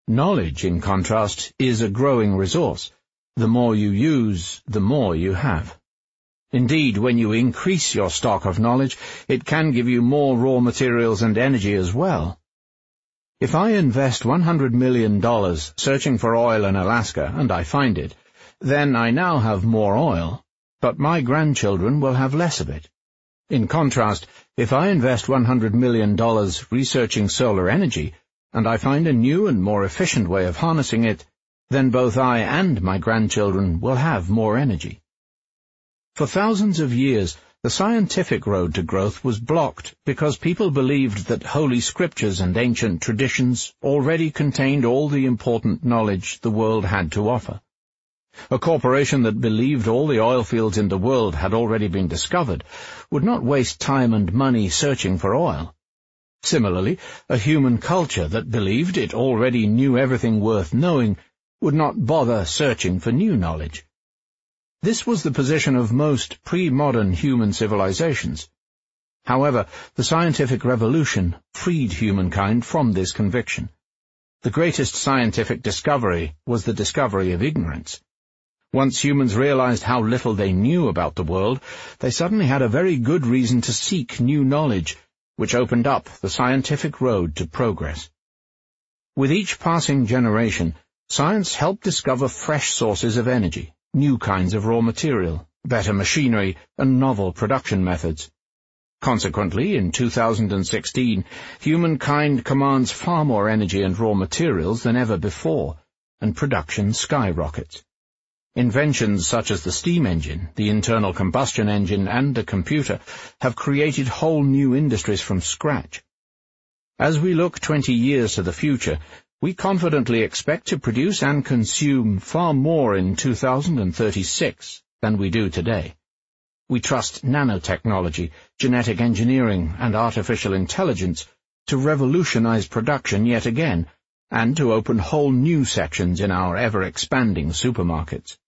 Knowledge, in contrast, is a growing resource. The more you use, the more you have. Indeed, when you increase your stock of knowledge, it can give you more raw materials and energy as well. If I invest $100 million searching for oil in Alaska and I find it, then I now have more oil, but my grandchildren will have less of it. In contrast, if I invest $100 million researching solar energy, and I find a new and more efficient way of harnessing it, then both I and my grandchildren will have more energy. For thousands of years, the scientific road to growth was blocked because people believed that holy scriptures and ancient traditions already contained all the important knowledge the world had to offer. A corporation that believed all the oil fields in the world had already been discovered would not waste time and money searching for oil. Similarly, a human culture that believed it already knew everything worth knowing would not bother searching for new knowledge. This was the position of most pre-modern human civilizations. However, the scientific revolution freed humankind from this conviction. The greatest scientific discovery was the discovery of ignorance. Once humans realized how little they knew about the world, they suddenly had a very good reason to seek new knowledge, which opened up the scientific road to progress. With each passing generation, science helped discover fresh sources of energy, new kinds of raw material, better machinery, and novel production methods. Consequently, in 2016, humankind commands far more energy and raw materials than ever before, and production skyrockets. Inventions such as the steam engine, the internal combustion engine, and the computer have created whole new industries from scratch. As we look 20 years to the future, we confidently expect to produce and consume far more in 2036 than we do today. We trust nanotechnology, genetic engineering, and artificial intelligence to revolutionize production yet again, and to open whole new sections in our ever-expanding supermarkets.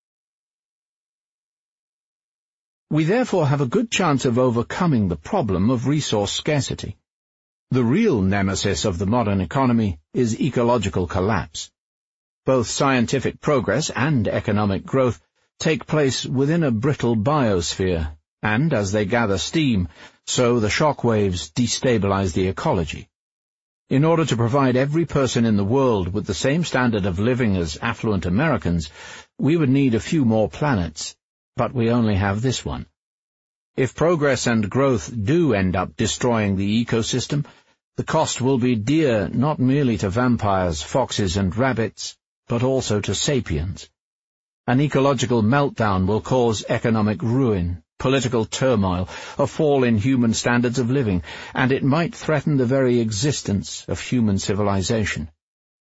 We therefore have a good chance of overcoming the problem of resource scarcity. The real nemesis of the modern economy is ecological collapse. Both scientific progress and economic growth take place within a brittle biosphere, and as they gather steam, so the shock waves destabilize the ecology. In order to provide every person in the world with the same standard of living as affluent Americans, we would need a few more planets, but we only have this one. If progress and growth do end up destroying the ecosystem, the cost will be dear not merely to vampires, foxes, and rabbits, but also to sapiens. An ecological meltdown will cause economic ruin, political turmoil, a fall in human standards of living, and it might threaten the very existence of human civilization.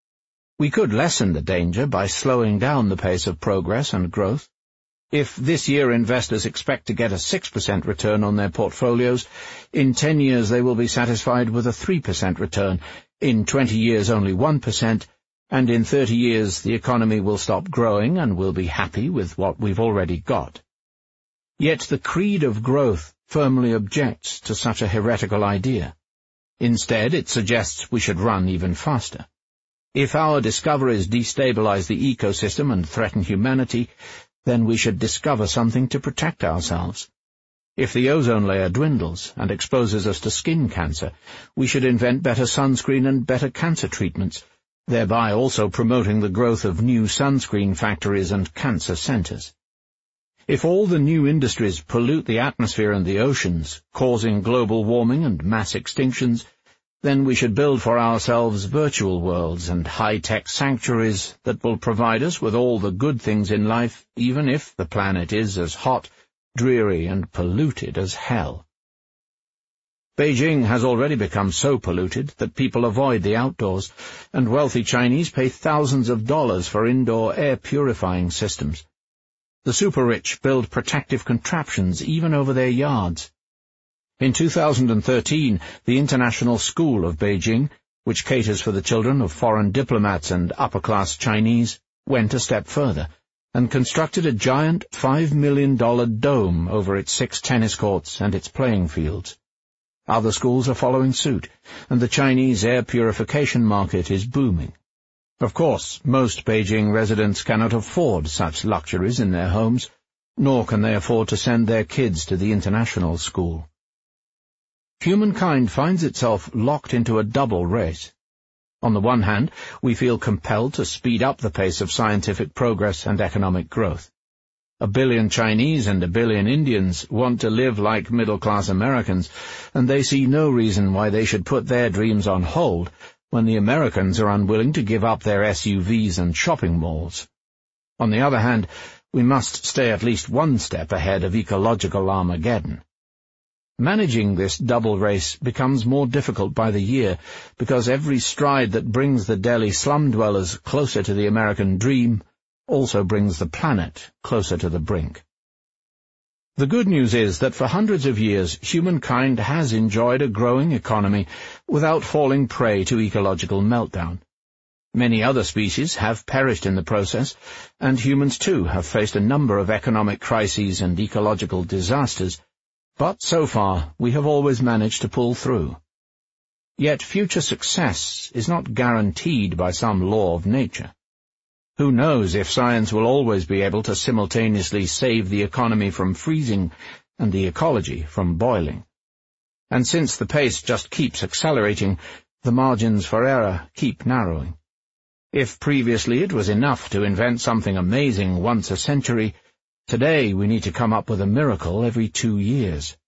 We could lessen the danger by slowing down the pace of progress and growth. If this year investors expect to get a 6% return on their portfolios, in 10 years they will be satisfied with a 3% return, in 20 years only 1%, and in 30 years the economy will stop growing and we'll be happy with what we've already got. Yet the creed of growth firmly objects to such a heretical idea. Instead, it suggests we should run even faster. If our discoveries destabilize the ecosystem and threaten humanity, then we should discover something to protect ourselves. If the ozone layer dwindles and exposes us to skin cancer, we should invent better sunscreen and better cancer treatments, thereby also promoting the growth of new sunscreen factories and cancer centers. If all the new industries pollute the atmosphere and the oceans, causing global warming and mass extinctions, then we should build for ourselves virtual worlds and high-tech sanctuaries that will provide us with all the good things in life, even if the planet is as hot, dreary, and polluted as hell. Beijing has already become so polluted that people avoid the outdoors, and wealthy Chinese pay thousands of dollars for indoor air purifying systems. The super-rich build protective contraptions even over their yards. In 2013, the International School of Beijing, which caters for the children of foreign diplomats and upper-class Chinese, went a step further and constructed a giant $5 million dome over its 6 tennis courts and its playing fields. Other schools are following suit, and the Chinese air purification market is booming. Of course, most Beijing residents cannot afford such luxuries in their homes, nor can they afford to send their kids to the international school. Humankind finds itself locked into a double race. On the one hand, we feel compelled to speed up the pace of scientific progress and economic growth. 1 billion Chinese and 1 billion Indians want to live like middle-class Americans, and they see no reason why they should put their dreams on hold when the Americans are unwilling to give up their SUVs and shopping malls. On the other hand, we must stay at least one step ahead of ecological Armageddon. Managing this double race becomes more difficult by the year, because every stride that brings the Delhi slum dwellers closer to the American dream also brings the planet closer to the brink. The good news is that for hundreds of years humankind has enjoyed a growing economy without falling prey to ecological meltdown. Many other species have perished in the process, and humans too have faced a number of economic crises and ecological disasters, but so far we have always managed to pull through. Yet future success is not guaranteed by some law of nature. Who knows if science will always be able to simultaneously save the economy from freezing and the ecology from boiling. And since the pace just keeps accelerating, the margins for error keep narrowing. If previously it was enough to invent something amazing once a century, today we need to come up with a miracle every 2 years.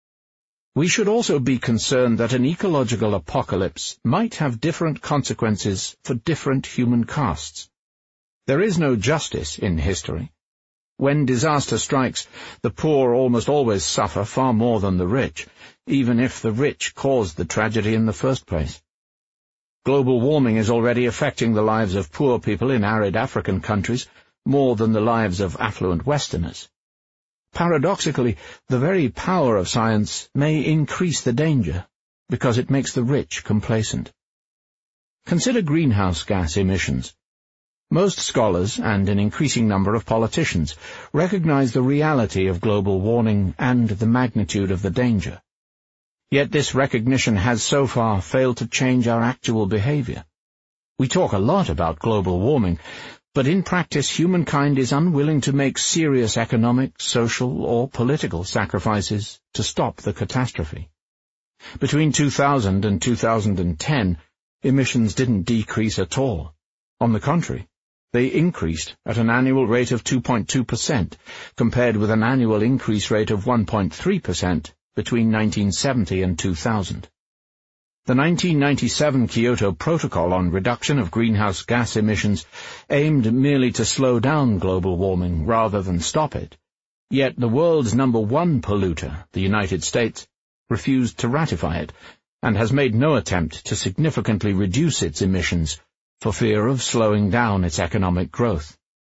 We should also be concerned that an ecological apocalypse might have different consequences for different human castes. There is no justice in history. When disaster strikes, the poor almost always suffer far more than the rich, even if the rich caused the tragedy in the first place. Global warming is already affecting the lives of poor people in arid African countries more than the lives of affluent Westerners. Paradoxically, the very power of science may increase the danger, because it makes the rich complacent. Consider greenhouse gas emissions. Most scholars and an increasing number of politicians recognize the reality of global warming and the magnitude of the danger. Yet this recognition has so far failed to change our actual behavior. We talk a lot about global warming, but in practice humankind is unwilling to make serious economic, social, or political sacrifices to stop the catastrophe. Between 2000 and 2010, emissions didn't decrease at all. On the contrary, they increased at an annual rate of 2.2%, compared with an annual increase rate of 1.3% between 1970 and 2000. The 1997 Kyoto Protocol on reduction of greenhouse gas emissions aimed merely to slow down global warming rather than stop it. Yet the world's #1 polluter, the United States, refused to ratify it, and has made no attempt to significantly reduce its emissions for fear of slowing down its economic growth.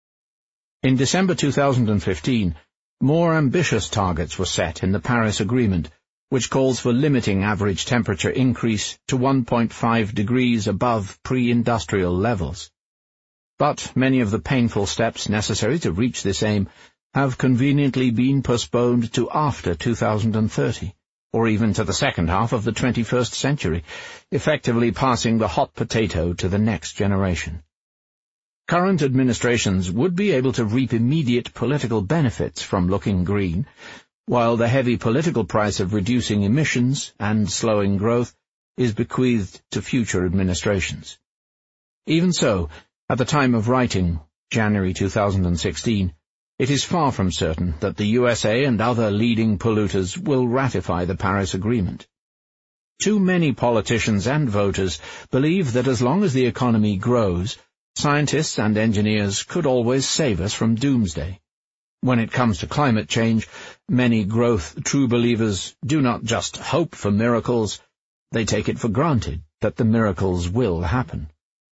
In December 2015, more ambitious targets were set in the Paris Agreement, which calls for limiting average temperature increase to 1.5 degrees above pre-industrial levels. But many of the painful steps necessary to reach this aim have conveniently been postponed to after 2030. Or even to the second half of the 21st century, effectively passing the hot potato to the next generation. Current administrations would be able to reap immediate political benefits from looking green, while the heavy political price of reducing emissions and slowing growth is bequeathed to future administrations. Even so, at the time of writing, January 2016, it is far from certain that the USA and other leading polluters will ratify the Paris Agreement. Too many politicians and voters believe that as long as the economy grows, scientists and engineers could always save us from doomsday. When it comes to climate change, many growth true believers do not just hope for miracles, they take it for granted that the miracles will happen.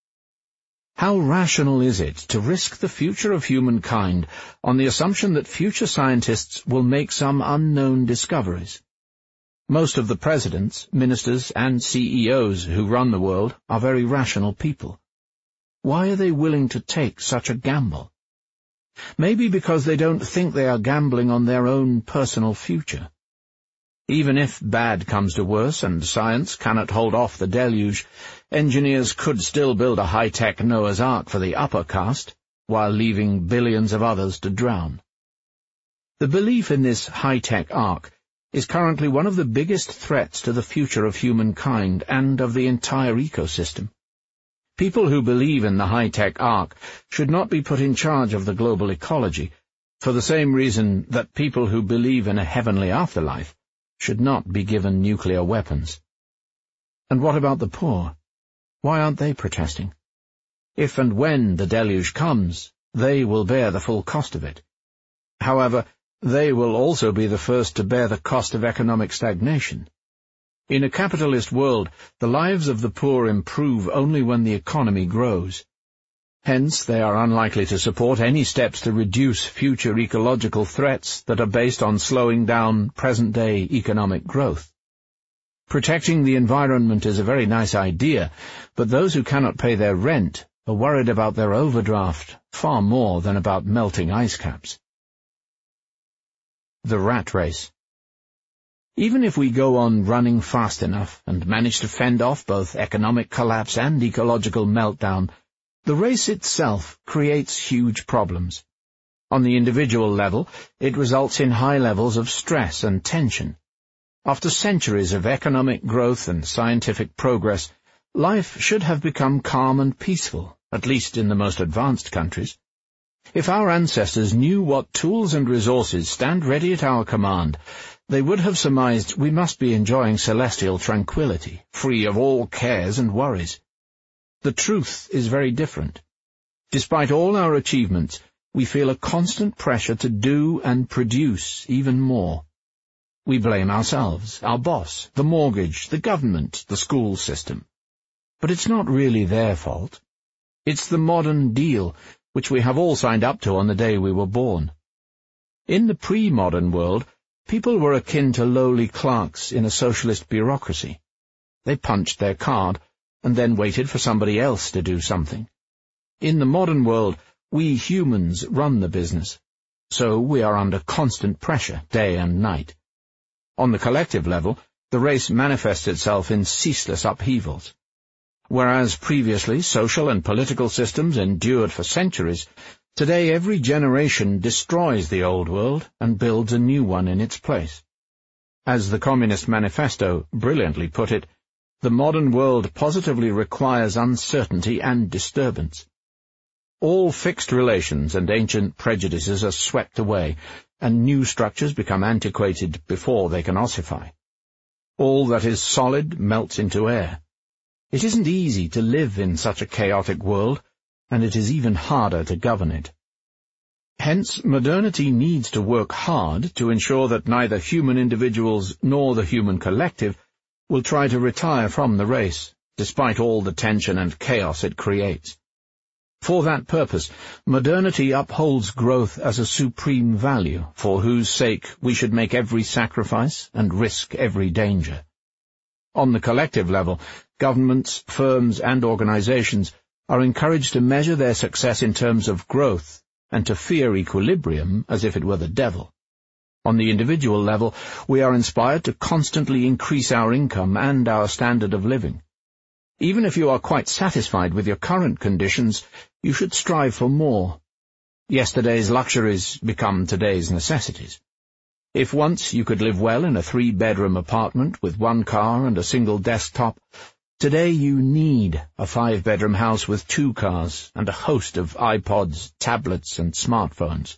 How rational is it to risk the future of humankind on the assumption that future scientists will make some unknown discoveries? Most of the presidents, ministers, and CEOs who run the world are very rational people. Why are they willing to take such a gamble? Maybe because they don't think they are gambling on their own personal future. Even if bad comes to worse and science cannot hold off the deluge, engineers could still build a high-tech Noah's Ark for the upper caste, while leaving billions of others to drown. The belief in this high-tech ark is currently one of the biggest threats to the future of humankind and of the entire ecosystem. People who believe in the high-tech ark should not be put in charge of the global ecology, for the same reason that people who believe in a heavenly afterlife should not be given nuclear weapons. And what about the poor? Why aren't they protesting? If and when the deluge comes, they will bear the full cost of it. However, they will also be the first to bear the cost of economic stagnation. In a capitalist world, the lives of the poor improve only when the economy grows. Hence, they are unlikely to support any steps to reduce future ecological threats that are based on slowing down present-day economic growth. Protecting the environment is a very nice idea, but those who cannot pay their rent are worried about their overdraft far more than about melting ice caps. The rat race. Even if we go on running fast enough and manage to fend off both economic collapse and ecological meltdown, the race itself creates huge problems. On the individual level, it results in high levels of stress and tension. After centuries of economic growth and scientific progress, life should have become calm and peaceful, at least in the most advanced countries. If our ancestors knew what tools and resources stand ready at our command, they would have surmised we must be enjoying celestial tranquility, free of all cares and worries. The truth is very different. Despite all our achievements, we feel a constant pressure to do and produce even more. We blame ourselves, our boss, the mortgage, the government, the school system. But it's not really their fault. It's the modern deal, which we have all signed up to on the day we were born. In the pre-modern world, people were akin to lowly clerks in a socialist bureaucracy. They punched their card, and then waited for somebody else to do something. In the modern world, we humans run the business, so we are under constant pressure day and night. On the collective level, the race manifests itself in ceaseless upheavals. Whereas previously social and political systems endured for centuries, today every generation destroys the old world and builds a new one in its place. As the Communist Manifesto brilliantly put it, the modern world positively requires uncertainty and disturbance. All fixed relations and ancient prejudices are swept away, and new structures become antiquated before they can ossify. All that is solid melts into air. It isn't easy to live in such a chaotic world, and it is even harder to govern it. Hence, modernity needs to work hard to ensure that neither human individuals nor the human collective will try to retire from the race, despite all the tension and chaos it creates. For that purpose, modernity upholds growth as a supreme value, for whose sake we should make every sacrifice and risk every danger. On the collective level, governments, firms, and organizations are encouraged to measure their success in terms of growth, and to fear equilibrium as if it were the devil. On the individual level, we are inspired to constantly increase our income and our standard of living. Even if you are quite satisfied with your current conditions, you should strive for more. Yesterday's luxuries become today's necessities. If once you could live well in a 3-bedroom apartment with 1 car and a single desktop, today you need a 5-bedroom house with 2 cars and a host of iPods, tablets, and smartphones.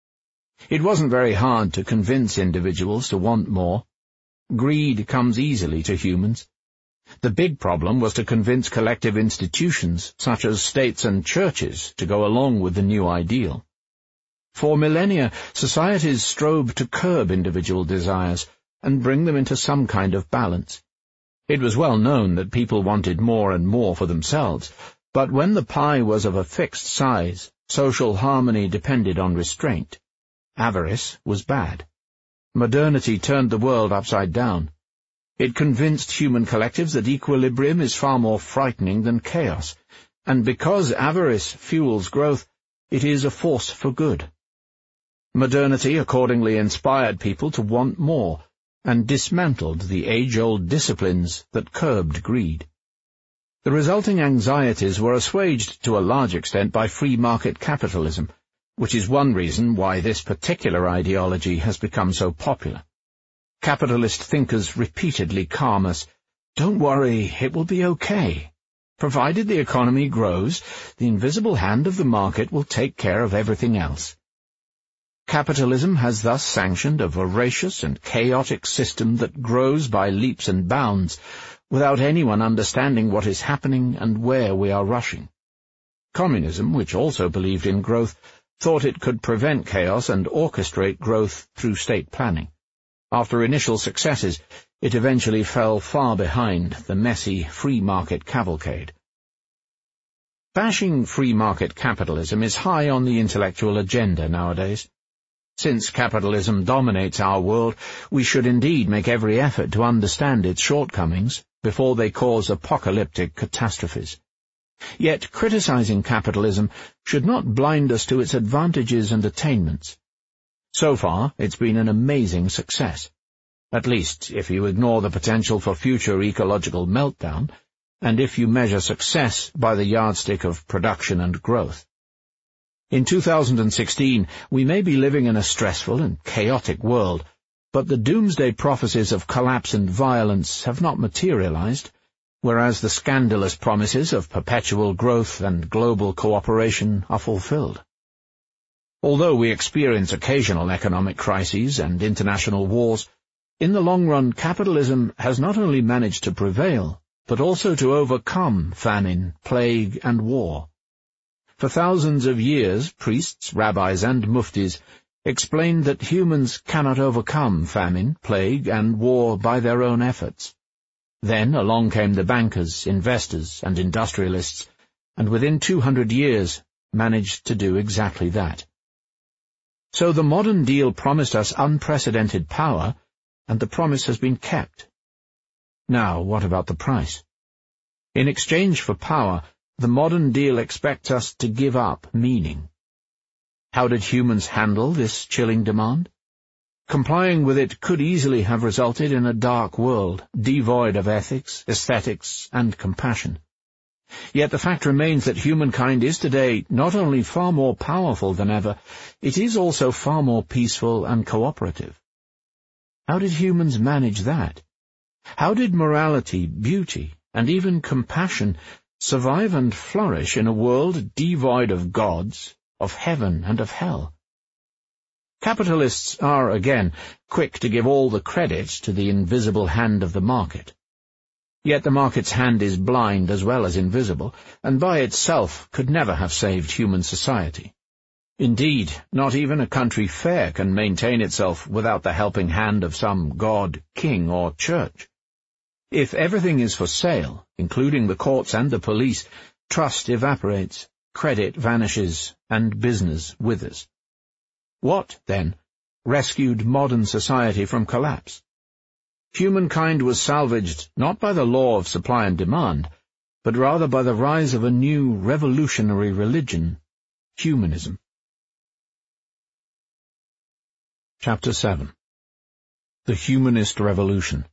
It wasn't very hard to convince individuals to want more. Greed comes easily to humans. The big problem was to convince collective institutions, such as states and churches, to go along with the new ideal. For millennia, societies strove to curb individual desires and bring them into some kind of balance. It was well known that people wanted more and more for themselves, but when the pie was of a fixed size, social harmony depended on restraint. Avarice was bad. Modernity turned the world upside down. It convinced human collectives that equilibrium is far more frightening than chaos, and because avarice fuels growth, it is a force for good. Modernity accordingly inspired people to want more, and dismantled the age-old disciplines that curbed greed. The resulting anxieties were assuaged to a large extent by free market capitalism, which is one reason why this particular ideology has become so popular. Capitalist thinkers repeatedly calm us, "Don't worry, it will be okay. Provided the economy grows, the invisible hand of the market will take care of everything else." Capitalism has thus sanctioned a voracious and chaotic system that grows by leaps and bounds, without anyone understanding what is happening and where we are rushing. Communism, which also believed in growth, thought it could prevent chaos and orchestrate growth through state planning. After initial successes, it eventually fell far behind the messy free market cavalcade. Bashing free market capitalism is high on the intellectual agenda nowadays. Since capitalism dominates our world, we should indeed make every effort to understand its shortcomings before they cause apocalyptic catastrophes. Yet criticizing capitalism should not blind us to its advantages and attainments. So far, it's been an amazing success, at least if you ignore the potential for future ecological meltdown, and if you measure success by the yardstick of production and growth. In 2016, we may be living in a stressful and chaotic world, but the doomsday prophecies of collapse and violence have not materialized, whereas the scandalous promises of perpetual growth and global cooperation are fulfilled. Although we experience occasional economic crises and international wars, in the long run capitalism has not only managed to prevail, but also to overcome famine, plague, and war. For thousands of years, priests, rabbis, and muftis explained that humans cannot overcome famine, plague, and war by their own efforts. Then along came the bankers, investors, and industrialists, and within 200 years managed to do exactly that. So the modern deal promised us unprecedented power, and the promise has been kept. Now, what about the price? In exchange for power, the modern deal expects us to give up meaning. How did humans handle this chilling demand? Complying with it could easily have resulted in a dark world, devoid of ethics, aesthetics, and compassion. Yet the fact remains that humankind is today not only far more powerful than ever, it is also far more peaceful and cooperative. How did humans manage that? How did morality, beauty, and even compassion survive and flourish in a world devoid of gods, of heaven and of hell? Capitalists are, again, quick to give all the credit to the invisible hand of the market. Yet the market's hand is blind as well as invisible, and by itself could never have saved human society. Indeed, not even a country fair can maintain itself without the helping hand of some god, king, or church. If everything is for sale, including the courts and the police, trust evaporates, credit vanishes, and business withers. What, then, rescued modern society from collapse? Humankind was salvaged not by the law of supply and demand, but rather by the rise of a new revolutionary religion, humanism. Chapter 7. The Humanist Revolution.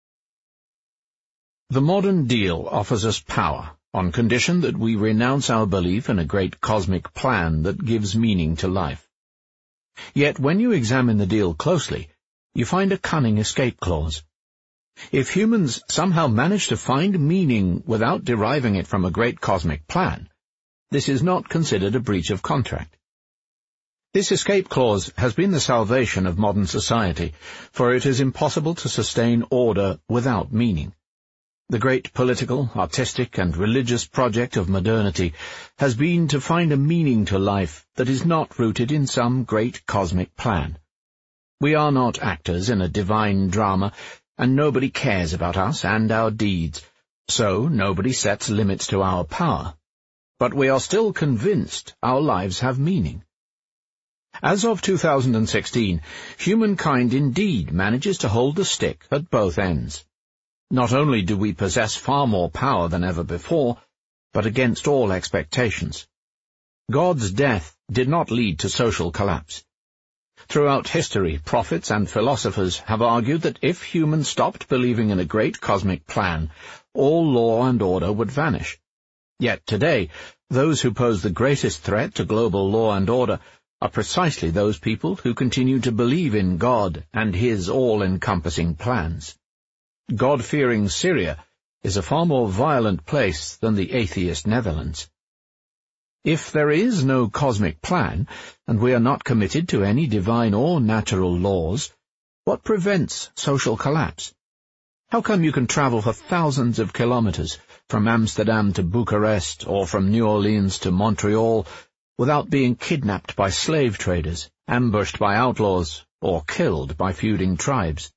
The modern deal offers us power, on condition that we renounce our belief in a great cosmic plan that gives meaning to life. Yet when you examine the deal closely, you find a cunning escape clause. If humans somehow manage to find meaning without deriving it from a great cosmic plan, this is not considered a breach of contract. This escape clause has been the salvation of modern society, for it is impossible to sustain order without meaning. The great political, artistic, and religious project of modernity has been to find a meaning to life that is not rooted in some great cosmic plan. We are not actors in a divine drama, and nobody cares about us and our deeds, so nobody sets limits to our power. But we are still convinced our lives have meaning. As of 2016, humankind indeed manages to hold the stick at both ends. Not only do we possess far more power than ever before, but against all expectations. God's death did not lead to social collapse. Throughout history, prophets and philosophers have argued that if humans stopped believing in a great cosmic plan, all law and order would vanish. Yet today, those who pose the greatest threat to global law and order are precisely those people who continue to believe in God and His all-encompassing plans. God-fearing Syria is a far more violent place than the atheist Netherlands. If there is no cosmic plan, and we are not committed to any divine or natural laws, what prevents social collapse? How come you can travel for thousands of kilometers, from Amsterdam to Bucharest, or from New Orleans to Montreal, without being kidnapped by slave traders, ambushed by outlaws, or killed by feuding tribes?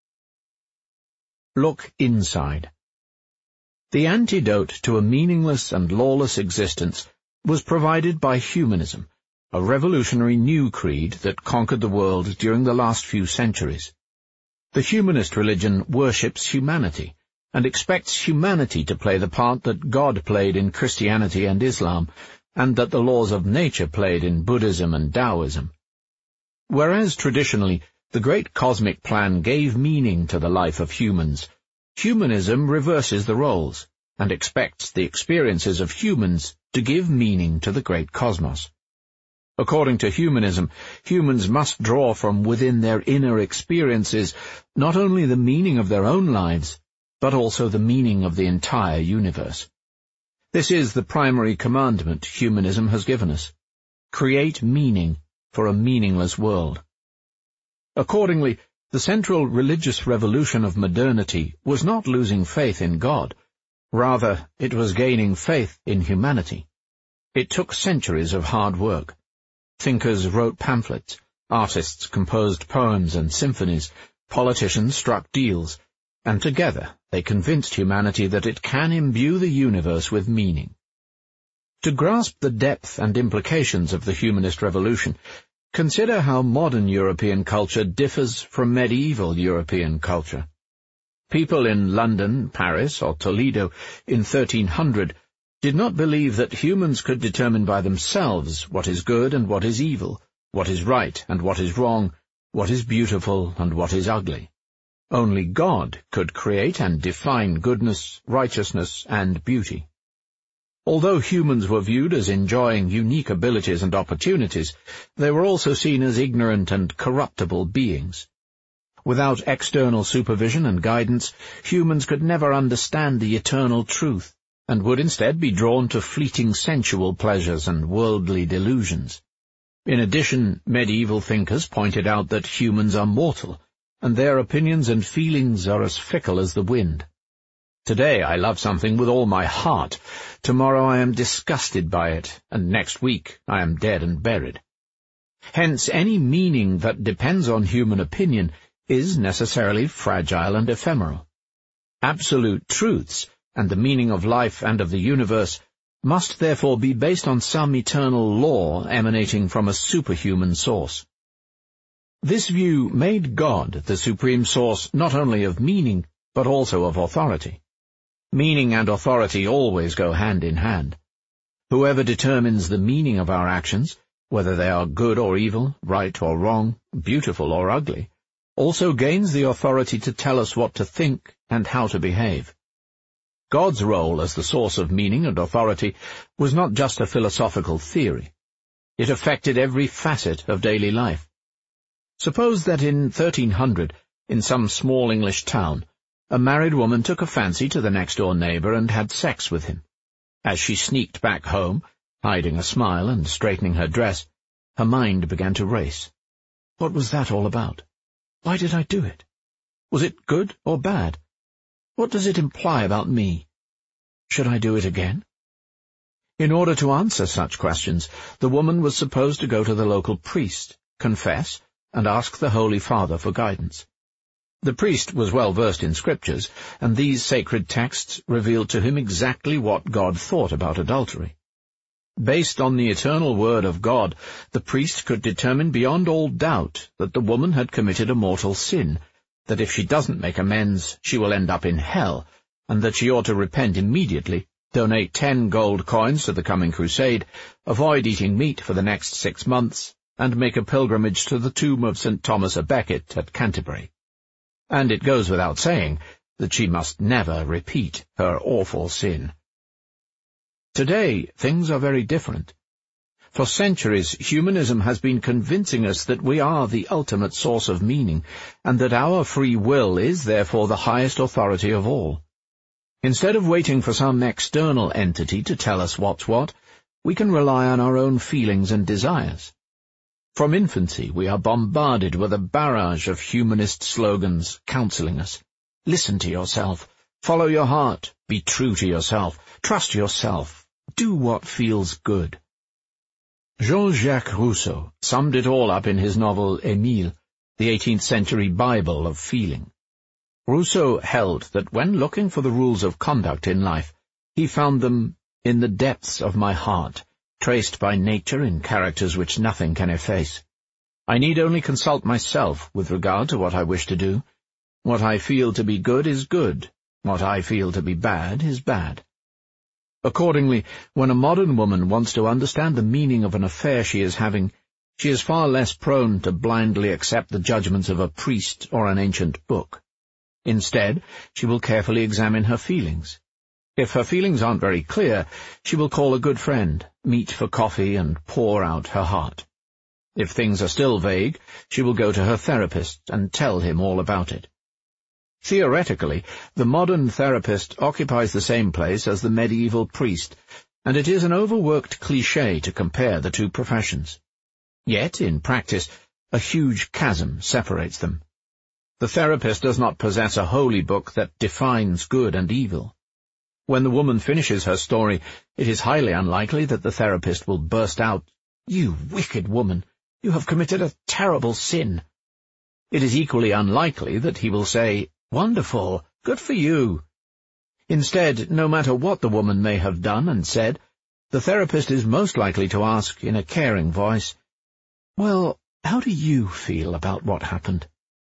Look inside. The antidote to a meaningless and lawless existence was provided by humanism, a revolutionary new creed that conquered the world during the last few centuries. The humanist religion worships humanity, and expects humanity to play the part that God played in Christianity and Islam, and that the laws of nature played in Buddhism and Taoism. Whereas traditionally the great cosmic plan gave meaning to the life of humans, humanism reverses the roles, and expects the experiences of humans to give meaning to the great cosmos. According to humanism, humans must draw from within their inner experiences not only the meaning of their own lives, but also the meaning of the entire universe. This is the primary commandment humanism has given us: create meaning for a meaningless world. Accordingly, the central religious revolution of modernity was not losing faith in God. Rather, it was gaining faith in humanity. It took centuries of hard work. Thinkers wrote pamphlets, artists composed poems and symphonies, politicians struck deals, and together they convinced humanity that it can imbue the universe with meaning. To grasp the depth and implications of the humanist revolution, consider how modern European culture differs from medieval European culture. People in London, Paris, or Toledo in 1300 did not believe that humans could determine by themselves what is good and what is evil, what is right and what is wrong, what is beautiful and what is ugly. Only God could create and define goodness, righteousness, and beauty. Although humans were viewed as enjoying unique abilities and opportunities, they were also seen as ignorant and corruptible beings. Without external supervision and guidance, humans could never understand the eternal truth, and would instead be drawn to fleeting sensual pleasures and worldly delusions. In addition, medieval thinkers pointed out that humans are mortal, and their opinions and feelings are as fickle as the wind. Today I love something with all my heart, tomorrow I am disgusted by it, and next week I am dead and buried. Hence, any meaning that depends on human opinion is necessarily fragile and ephemeral. Absolute truths, and the meaning of life and of the universe, must therefore be based on some eternal law emanating from a superhuman source. This view made God the supreme source not only of meaning, but also of authority. Meaning and authority always go hand in hand. Whoever determines the meaning of our actions, whether they are good or evil, right or wrong, beautiful or ugly, also gains the authority to tell us what to think and how to behave. God's role as the source of meaning and authority was not just a philosophical theory. It affected every facet of daily life. Suppose that in 1300, in some small English town, a married woman took a fancy to the next-door neighbor and had sex with him. As she sneaked back home, hiding a smile and straightening her dress, her mind began to race. What was that all about? Why did I do it? Was it good or bad? What does it imply about me? Should I do it again? In order to answer such questions, the woman was supposed to go to the local priest, confess, and ask the Holy Father for guidance. The priest was well versed in scriptures, and these sacred texts revealed to him exactly what God thought about adultery. Based on the eternal word of God, the priest could determine beyond all doubt that the woman had committed a mortal sin, that if she doesn't make amends, she will end up in hell, and that she ought to repent immediately, donate 10 gold coins to the coming crusade, avoid eating meat for the next 6 months, and make a pilgrimage to the tomb of St. Thomas a Becket at Canterbury. And it goes without saying that she must never repeat her awful sin. Today, things are very different. For centuries, humanism has been convincing us that we are the ultimate source of meaning, and that our free will is therefore the highest authority of all. Instead of waiting for some external entity to tell us what's what, we can rely on our own feelings and desires. From infancy, we are bombarded with a barrage of humanist slogans counseling us. Listen to yourself. Follow your heart. Be true to yourself. Trust yourself. Do what feels good. Jean-Jacques Rousseau summed it all up in his novel Émile, the 18th-century Bible of feeling. Rousseau held that when looking for the rules of conduct in life, he found them in the depths of my heart, traced by nature in characters which nothing can efface. I need only consult myself with regard to what I wish to do. What I feel to be good is good. What I feel to be bad is bad. Accordingly, when a modern woman wants to understand the meaning of an affair she is having, she is far less prone to blindly accept the judgments of a priest or an ancient book. Instead, she will carefully examine her feelings. If her feelings aren't very clear, she will call a good friend, meet for coffee, and pour out her heart. If things are still vague, she will go to her therapist and tell him all about it. Theoretically, the modern therapist occupies the same place as the medieval priest, and it is an overworked cliché to compare the two professions. Yet, in practice, a huge chasm separates them. The therapist does not possess a holy book that defines good and evil. When the woman finishes her story, it is highly unlikely that the therapist will burst out, "You wicked woman, you have committed a terrible sin." It is equally unlikely that he will say, "Wonderful, good for you." Instead, no matter what the woman may have done and said, the therapist is most likely to ask in a caring voice, "Well, how do you feel about what happened?"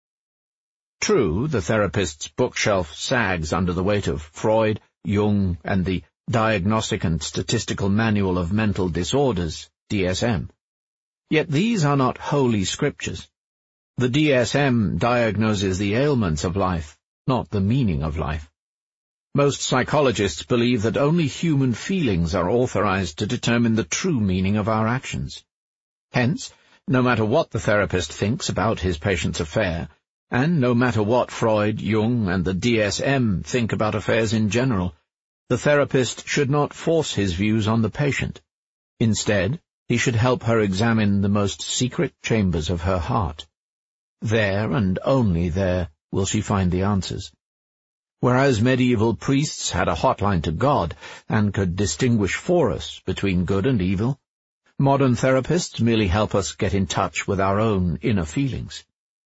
True, the therapist's bookshelf sags under the weight of Freud, Jung, and the Diagnostic and Statistical Manual of Mental Disorders, DSM. Yet these are not holy scriptures. The DSM diagnoses the ailments of life, not the meaning of life. Most psychologists believe that only human feelings are authorized to determine the true meaning of our actions. Hence, no matter what the therapist thinks about his patient's affair, and no matter what Freud, Jung, and the DSM think about affairs in general, the therapist should not force his views on the patient. Instead, he should help her examine the most secret chambers of her heart. There, and only there, will she find the answers. Whereas medieval priests had a hotline to God and could distinguish for us between good and evil, modern therapists merely help us get in touch with our own inner feelings.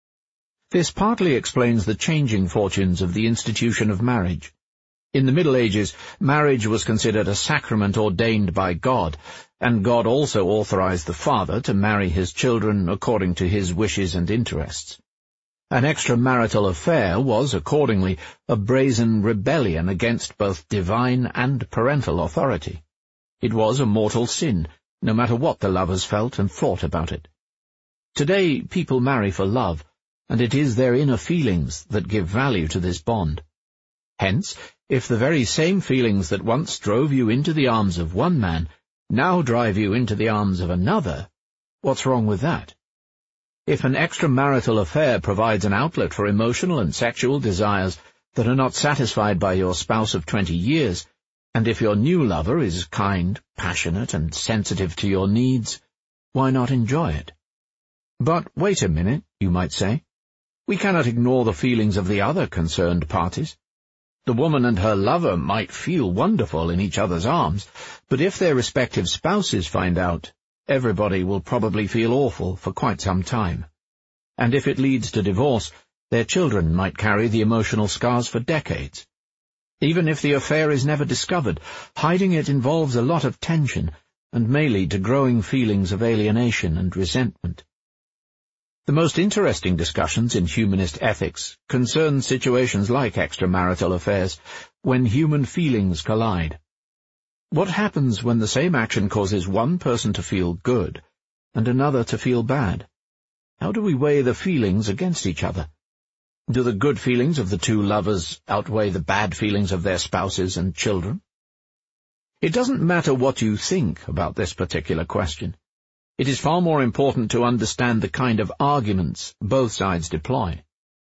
This partly explains the changing fortunes of the institution of marriage. In the Middle Ages, marriage was considered a sacrament ordained by God, and God also authorized the father to marry his children according to his wishes and interests. An extramarital affair was, accordingly, a brazen rebellion against both divine and parental authority. It was a mortal sin, no matter what the lovers felt and thought about it. Today, people marry for love, and it is their inner feelings that give value to this bond. Hence, if the very same feelings that once drove you into the arms of one man now drive you into the arms of another, what's wrong with that? If an extramarital affair provides an outlet for emotional and sexual desires that are not satisfied by your spouse of 20 years, and if your new lover is kind, passionate, and sensitive to your needs, why not enjoy it? But wait a minute, you might say. We cannot ignore the feelings of the other concerned parties. The woman and her lover might feel wonderful in each other's arms, but if their respective spouses find out, everybody will probably feel awful for quite some time. And if it leads to divorce, their children might carry the emotional scars for decades. Even if the affair is never discovered, hiding it involves a lot of tension and may lead to growing feelings of alienation and resentment. The most interesting discussions in humanist ethics concern situations like extramarital affairs, when human feelings collide. What happens when the same action causes one person to feel good, and another to feel bad? How do we weigh the feelings against each other? Do the good feelings of the two lovers outweigh the bad feelings of their spouses and children? It doesn't matter what you think about this particular question. It is far more important to understand the kind of arguments both sides deploy.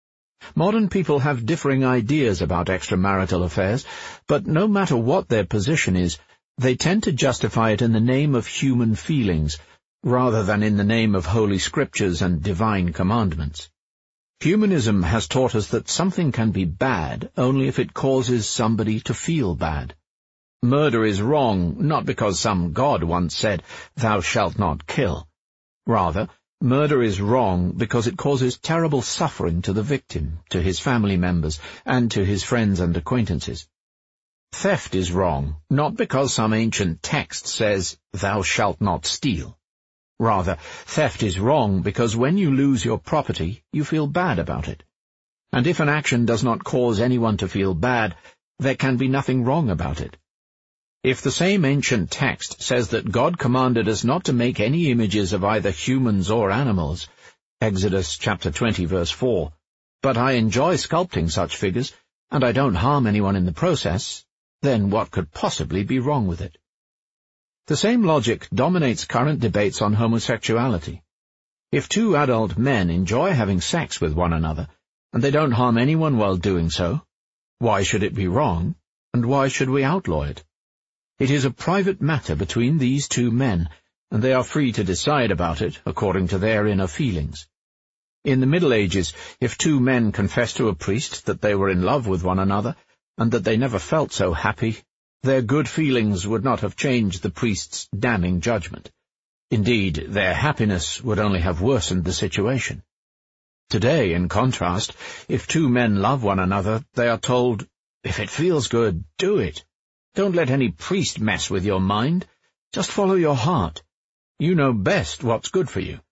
Modern people have differing ideas about extramarital affairs, but no matter what their position is, they tend to justify it in the name of human feelings, rather than in the name of Holy Scriptures and divine commandments. Humanism has taught us that something can be bad only if it causes somebody to feel bad. Murder is wrong, not because some god once said, "Thou shalt not kill." Rather, murder is wrong because it causes terrible suffering to the victim, to his family members, and to his friends and acquaintances. Theft is wrong, not because some ancient text says, "Thou shalt not steal." Rather, theft is wrong because when you lose your property, you feel bad about it. And if an action does not cause anyone to feel bad, there can be nothing wrong about it. If the same ancient text says that God commanded us not to make any images of either humans or animals, Exodus chapter 20, verse 4, but I enjoy sculpting such figures, and I don't harm anyone in the process, then what could possibly be wrong with it? The same logic dominates current debates on homosexuality. If two adult men enjoy having sex with one another, and they don't harm anyone while doing so, why should it be wrong, and why should we outlaw it? It is a private matter between these two men, and they are free to decide about it according to their inner feelings. In the Middle Ages, if two men confessed to a priest that they were in love with one another, and that they never felt so happy, their good feelings would not have changed the priest's damning judgment. Indeed, their happiness would only have worsened the situation. Today, in contrast, if two men love one another, they are told, "If it feels good, do it. Don't let any priest mess with your mind. Just follow your heart. You know best what's good for you."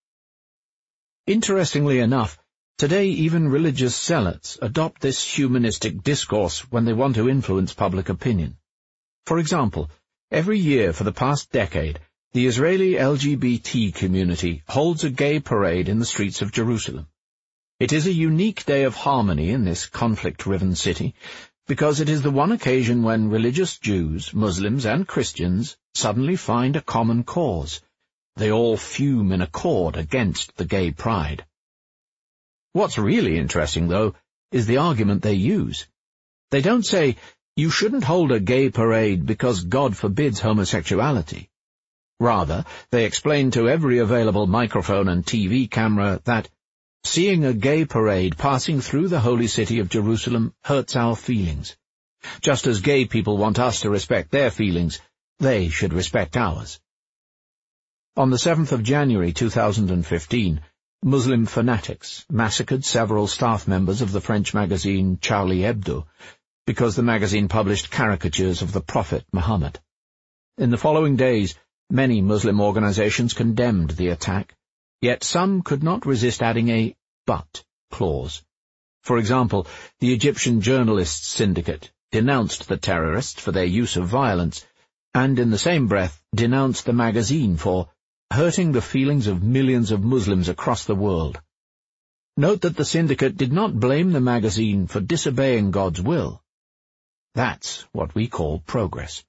Interestingly enough, today even religious zealots adopt this humanistic discourse when they want to influence public opinion. For example, every year for the past decade, the Israeli LGBT community holds a gay parade in the streets of Jerusalem. It is a unique day of harmony in this conflict-riven city, because it is the one occasion when religious Jews, Muslims, and Christians suddenly find a common cause. They all fume in accord against the gay pride. What's really interesting, though, is the argument they use. They don't say, "You shouldn't hold a gay parade because God forbids homosexuality." Rather, they explain to every available microphone and TV camera that seeing a gay parade passing through the holy city of Jerusalem hurts our feelings. Just as gay people want us to respect their feelings, they should respect ours. On the 7th of January 2015, Muslim fanatics massacred several staff members of the French magazine Charlie Hebdo because the magazine published caricatures of the Prophet Muhammad. In the following days, many Muslim organizations condemned the attack, yet some could not resist adding a "but" clause. For example, the Egyptian Journalists Syndicate denounced the terrorists for their use of violence, and in the same breath denounced the magazine for hurting the feelings of millions of Muslims across the world. Note that the syndicate did not blame the magazine for disobeying God's will. That's what we call progress.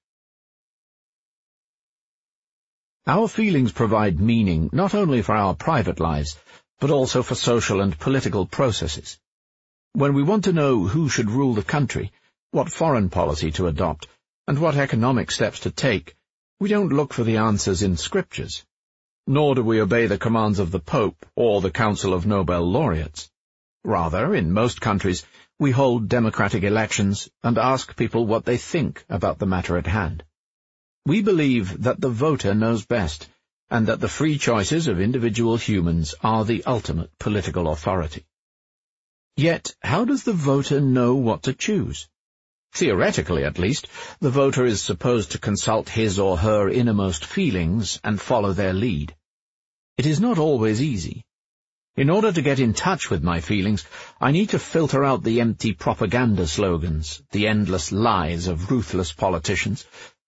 Our feelings provide meaning not only for our private lives, but also for social and political processes. When we want to know who should rule the country, what foreign policy to adopt, and what economic steps to take, we don't look for the answers in scriptures. Nor do we obey the commands of the Pope or the Council of Nobel laureates. Rather, in most countries, we hold democratic elections and ask people what they think about the matter at hand. We believe that the voter knows best, and that the free choices of individual humans are the ultimate political authority. Yet, how does the voter know what to choose? Theoretically, at least, the voter is supposed to consult his or her innermost feelings and follow their lead. It is not always easy. In order to get in touch with my feelings, I need to filter out the empty propaganda slogans, the endless lies of ruthless politicians,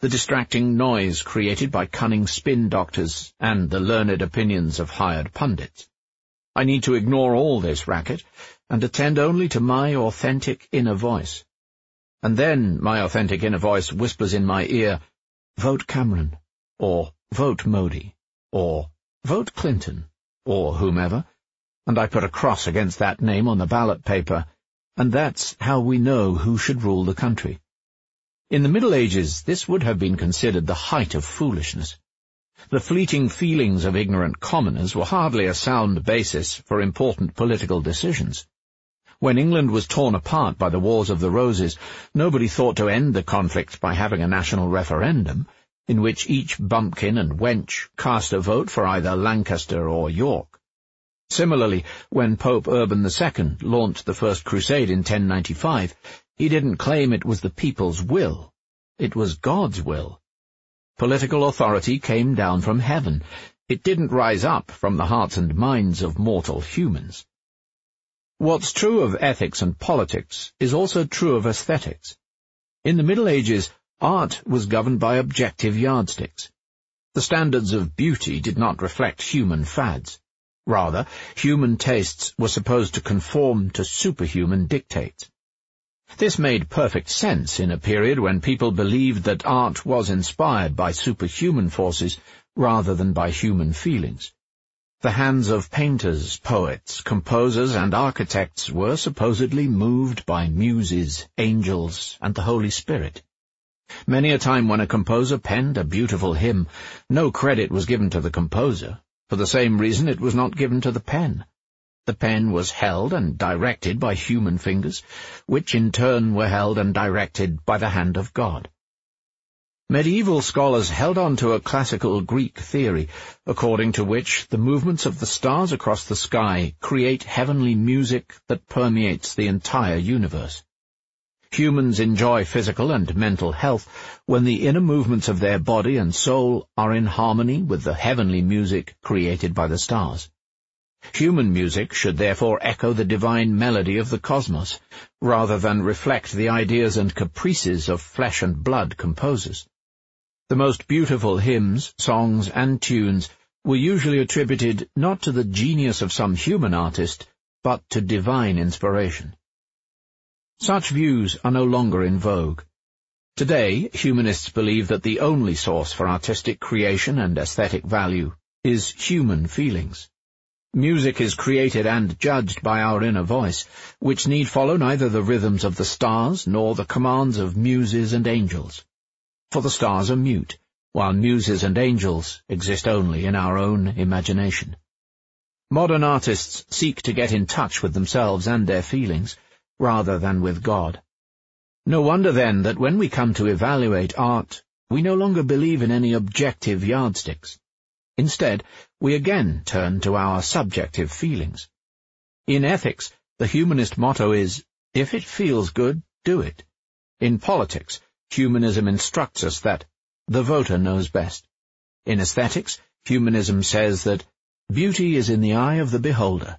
the distracting noise created by cunning spin doctors and the learned opinions of hired pundits. I need to ignore all this racket and attend only to my authentic inner voice. And then my authentic inner voice whispers in my ear, "Vote Cameron," or "Vote Modi," or "Vote Clinton," or whomever, and I put a cross against that name on the ballot paper, and that's how we know who should rule the country. In the Middle Ages, this would have been considered the height of foolishness. The fleeting feelings of ignorant commoners were hardly a sound basis for important political decisions. When England was torn apart by the Wars of the Roses, nobody thought to end the conflict by having a national referendum, in which each bumpkin and wench cast a vote for either Lancaster or York. Similarly, when Pope Urban II launched the First Crusade in 1095, he didn't claim it was the people's will. It was God's will. Political authority came down from heaven. It didn't rise up from the hearts and minds of mortal humans. What's true of ethics and politics is also true of aesthetics. In the Middle Ages, art was governed by objective yardsticks. The standards of beauty did not reflect human fads. Rather, human tastes were supposed to conform to superhuman dictates. This made perfect sense in a period when people believed that art was inspired by superhuman forces rather than by human feelings. The hands of painters, poets, composers, and architects were supposedly moved by muses, angels, and the Holy Spirit. Many a time when a composer penned a beautiful hymn, no credit was given to the composer. For the same reason it was not given to the pen. The pen was held and directed by human fingers, which in turn were held and directed by the hand of God. Medieval scholars held on to a classical Greek theory, according to which the movements of the stars across the sky create heavenly music that permeates the entire universe. Humans enjoy physical and mental health when the inner movements of their body and soul are in harmony with the heavenly music created by the stars. Human music should therefore echo the divine melody of the cosmos, rather than reflect the ideas and caprices of flesh and blood composers. The most beautiful hymns, songs, and tunes were usually attributed not to the genius of some human artist, but to divine inspiration. Such views are no longer in vogue. Today, humanists believe that the only source for artistic creation and aesthetic value is human feelings. Music is created and judged by our inner voice, which need follow neither the rhythms of the stars nor the commands of muses and angels. For the stars are mute, while muses and angels exist only in our own imagination. Modern artists seek to get in touch with themselves and their feelings, rather than with God. No wonder, then, that when we come to evaluate art, we no longer believe in any objective yardsticks. Instead, we again turn to our subjective feelings. In ethics, the humanist motto is, if it feels good, do it. In politics, humanism instructs us that the voter knows best. In aesthetics, humanism says that beauty is in the eye of the beholder.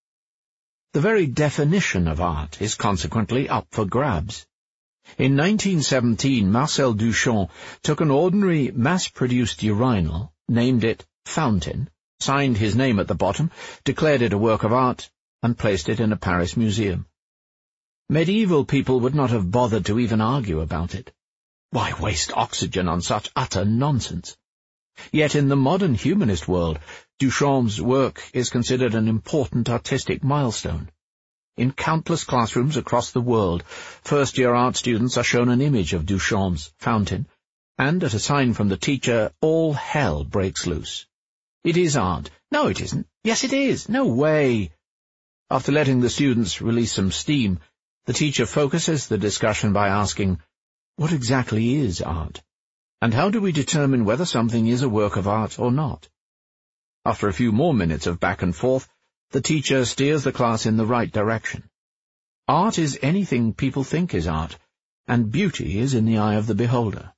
The very definition of art is consequently up for grabs. In 1917, Marcel Duchamp took an ordinary mass-produced urinal, named it Fountain, signed his name at the bottom, declared it a work of art, and placed it in a Paris museum. Medieval people would not have bothered to even argue about it. Why waste oxygen on such utter nonsense? Yet in the modern humanist world, Duchamp's work is considered an important artistic milestone. In countless classrooms across the world, first-year art students are shown an image of Duchamp's Fountain, and at a sign from the teacher, all hell breaks loose. It is art. No, it isn't. Yes, it is. No way. After letting the students release some steam, the teacher focuses the discussion by asking, what exactly is art? And how do we determine whether something is a work of art or not? After a few more minutes of back and forth, the teacher steers the class in the right direction. Art is anything people think is art, and beauty is in the eye of the beholder.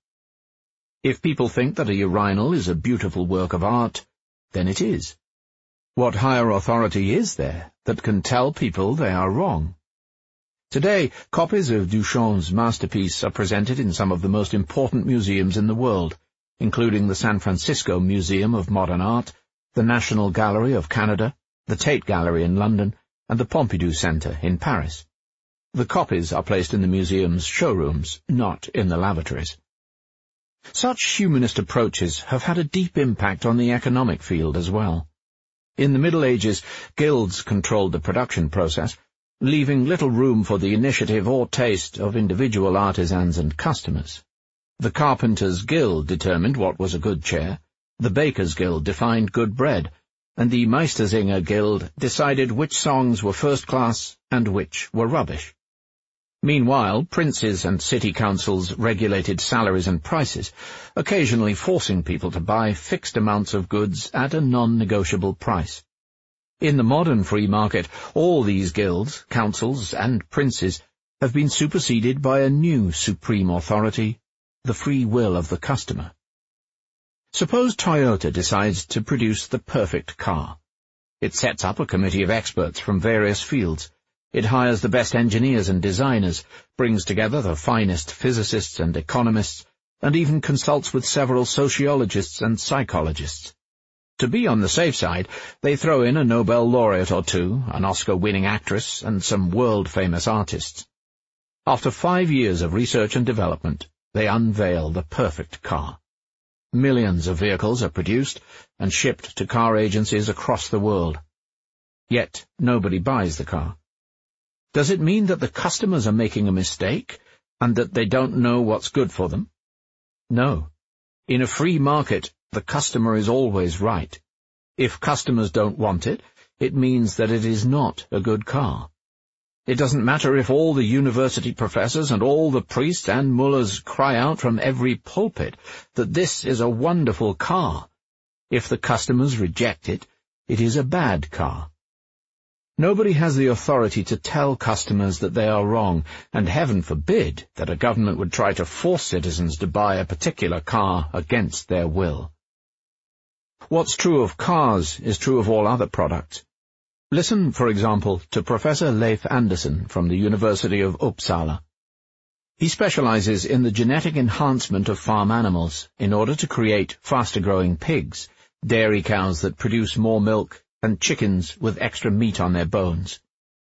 If people think that a urinal is a beautiful work of art, then it is. What higher authority is there that can tell people they are wrong? Today, copies of Duchamp's masterpiece are presented in some of the most important museums in the world, including the San Francisco Museum of Modern Art, the National Gallery of Canada, the Tate Gallery in London, and the Pompidou Centre in Paris. The copies are placed in the museum's showrooms, not in the lavatories. Such humanist approaches have had a deep impact on the economic field as well. In the Middle Ages, guilds controlled the production process, leaving little room for the initiative or taste of individual artisans and customers. The Carpenters' Guild determined what was a good chair, the Bakers' Guild defined good bread, and the Meistersinger Guild decided which songs were first class and which were rubbish. Meanwhile, princes and city councils regulated salaries and prices, occasionally forcing people to buy fixed amounts of goods at a non-negotiable price. In the modern free market, all these guilds, councils, and princes have been superseded by a new supreme authority, the free will of the customer. Suppose Toyota decides to produce the perfect car. It sets up a committee of experts from various fields. It hires the best engineers and designers, brings together the finest physicists and economists, and even consults with several sociologists and psychologists. To be on the safe side, they throw in a Nobel laureate or two, an Oscar-winning actress, and some world-famous artists. After 5 years of research and development, they unveil the perfect car. Millions of vehicles are produced and shipped to car agencies across the world. Yet nobody buys the car. Does it mean that the customers are making a mistake, and that they don't know what's good for them? No. In a free market, the customer is always right. If customers don't want it, it means that it is not a good car. It doesn't matter if all the university professors and all the priests and mullahs cry out from every pulpit that this is a wonderful car. If the customers reject it, it is a bad car. Nobody has the authority to tell customers that they are wrong, and heaven forbid that a government would try to force citizens to buy a particular car against their will. What's true of cars is true of all other products. Listen, for example, to Professor Leif Andersson from the University of Uppsala. He specializes in the genetic enhancement of farm animals in order to create faster-growing pigs, dairy cows that produce more milk, and chickens with extra meat on their bones.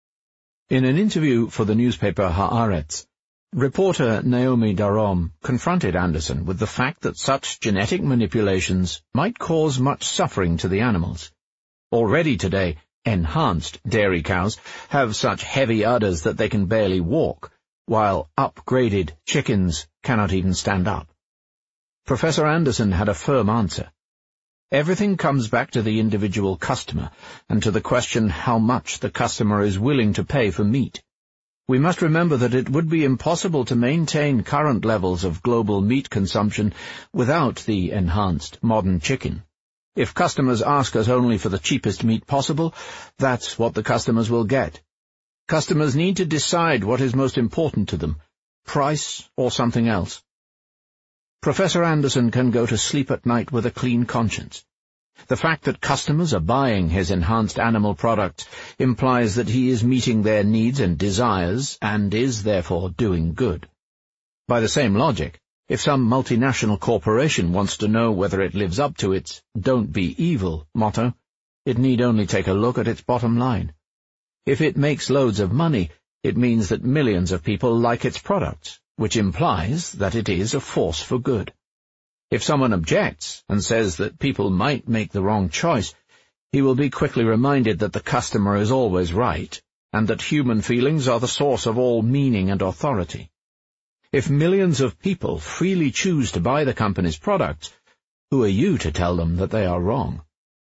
In an interview for the newspaper Haaretz, reporter Naomi Darom confronted Andersson with the fact that such genetic manipulations might cause much suffering to the animals. Already today, enhanced dairy cows have such heavy udders that they can barely walk, while upgraded chickens cannot even stand up. Professor Andersson had a firm answer. Everything comes back to the individual customer, and to the question how much the customer is willing to pay for meat. We must remember that it would be impossible to maintain current levels of global meat consumption without the enhanced modern chicken. If customers ask us only for the cheapest meat possible, that's what the customers will get. Customers need to decide what is most important to them, price or something else. Professor Andersson can go to sleep at night with a clean conscience. The fact that customers are buying his enhanced animal products implies that he is meeting their needs and desires and is therefore doing good. By the same logic, if some multinational corporation wants to know whether it lives up to its "Don't be evil" motto, it need only take a look at its bottom line. If it makes loads of money, it means that millions of people like its products, which implies that it is a force for good. If someone objects and says that people might make the wrong choice, he will be quickly reminded that the customer is always right, and that human feelings are the source of all meaning and authority. If millions of people freely choose to buy the company's products, who are you to tell them that they are wrong?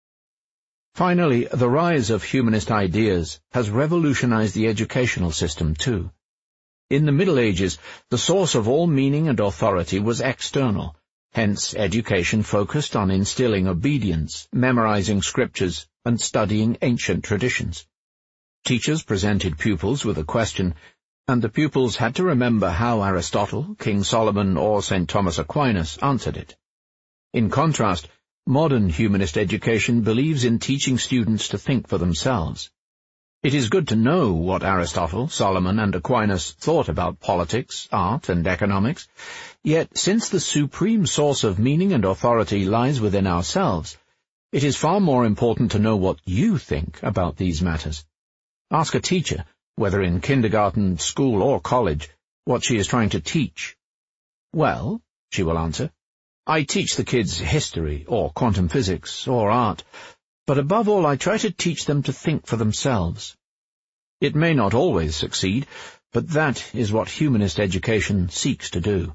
Finally, the rise of humanist ideas has revolutionized the educational system too. In the Middle Ages, the source of all meaning and authority was external, hence education focused on instilling obedience, memorizing scriptures, and studying ancient traditions. Teachers presented pupils with a question, and the pupils had to remember how Aristotle, King Solomon, or St. Thomas Aquinas answered it. In contrast, modern humanist education believes in teaching students to think for themselves. It is good to know what Aristotle, Solomon, and Aquinas thought about politics, art, and economics, yet since the supreme source of meaning and authority lies within ourselves, it is far more important to know what you think about these matters. Ask a teacher, whether in kindergarten, school, or college, what she is trying to teach. "Well," she will answer, "I teach the kids history, or quantum physics, or art, but above all I try to teach them to think for themselves." It may not always succeed, but that is what humanist education seeks to do.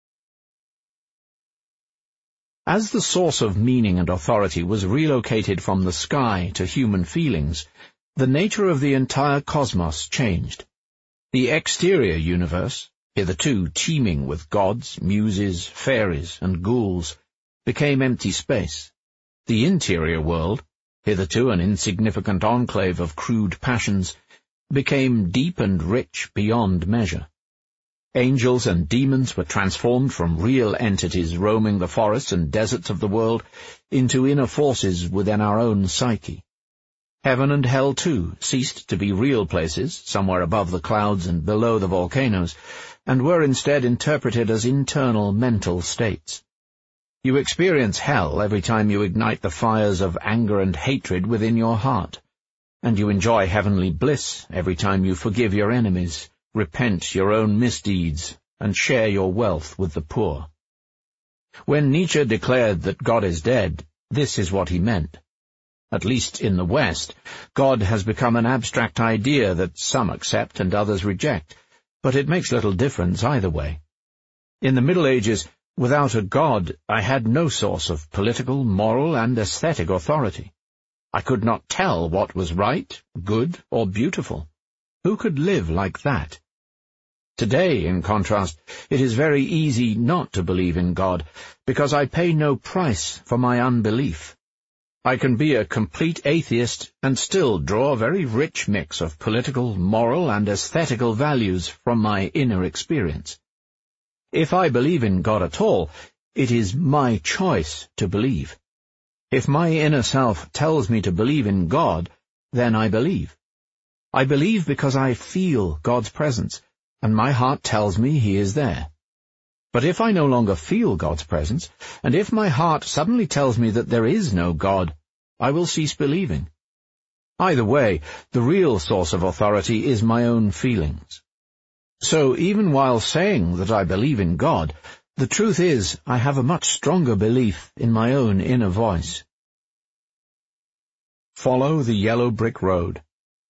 As the source of meaning and authority was relocated from the sky to human feelings, the nature of the entire cosmos changed. The exterior universe, hitherto teeming with gods, muses, fairies, and ghouls, became empty space. The interior world, hitherto an insignificant enclave of crude passions, became deep and rich beyond measure. Angels and demons were transformed from real entities roaming the forests and deserts of the world into inner forces within our own psyche. Heaven and hell, too, ceased to be real places, somewhere above the clouds and below the volcanoes, and were instead interpreted as internal mental states. You experience hell every time you ignite the fires of anger and hatred within your heart, and you enjoy heavenly bliss every time you forgive your enemies, repent your own misdeeds, and share your wealth with the poor. When Nietzsche declared that God is dead, this is what he meant. At least in the West, God has become an abstract idea that some accept and others reject, but it makes little difference either way. In the Middle Ages, without a God, I had no source of political, moral, and aesthetic authority. I could not tell what was right, good, or beautiful. Who could live like that? Today, in contrast, it is very easy not to believe in God, because I pay no price for my unbelief. I can be a complete atheist and still draw a very rich mix of political, moral, and aesthetical values from my inner experience. If I believe in God at all, it is my choice to believe. If my inner self tells me to believe in God, then I believe. I believe because I feel God's presence, and my heart tells me He is there. But if I no longer feel God's presence, and if my heart suddenly tells me that there is no God, I will cease believing. Either way, the real source of authority is my own feelings. So even while saying that I believe in God, the truth is I have a much stronger belief in my own inner voice. Follow the yellow brick road.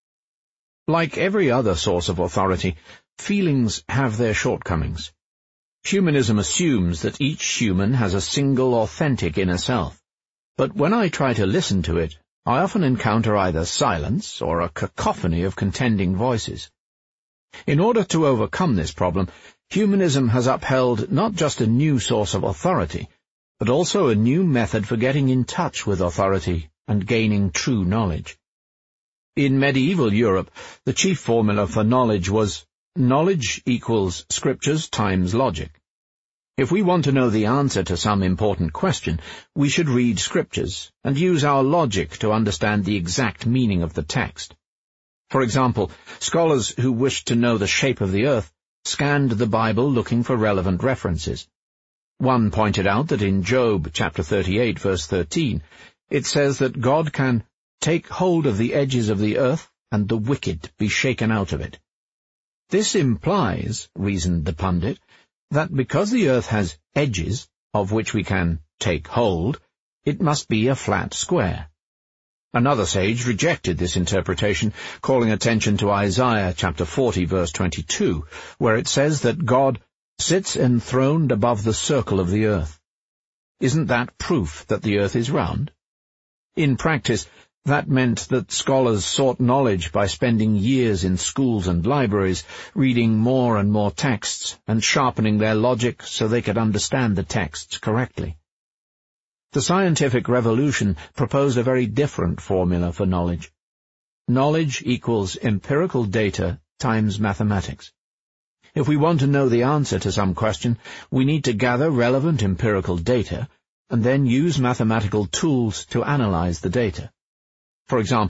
Like every other source of authority, feelings have their shortcomings. Humanism assumes that each human has a single authentic inner self, but when I try to listen to it, I often encounter either silence or a cacophony of contending voices. In order to overcome this problem, humanism has upheld not just a new source of authority, but also a new method for getting in touch with authority and gaining true knowledge. In medieval Europe, the chief formula for knowledge was knowledge equals scriptures times logic. If we want to know the answer to some important question, we should read scriptures and use our logic to understand the exact meaning of the text. For example, scholars who wished to know the shape of the earth scanned the Bible looking for relevant references. One pointed out that in Job chapter 38, verse 13, it says that God can take hold of the edges of the earth and the wicked be shaken out of it. This implies, reasoned the pundit, that because the earth has edges of which we can take hold, it must be a flat square. Another sage rejected this interpretation, calling attention to Isaiah chapter 40, verse 22, where it says that God sits enthroned above the circle of the earth. Isn't that proof that the earth is round? In practice, that meant that scholars sought knowledge by spending years in schools and libraries, reading more and more texts, and sharpening their logic so they could understand the texts correctly. The scientific revolution proposed a very different formula for knowledge. Knowledge equals empirical data times mathematics. If we want to know the answer to some question, we need to gather relevant empirical data and then use mathematical tools to analyze the data. For example,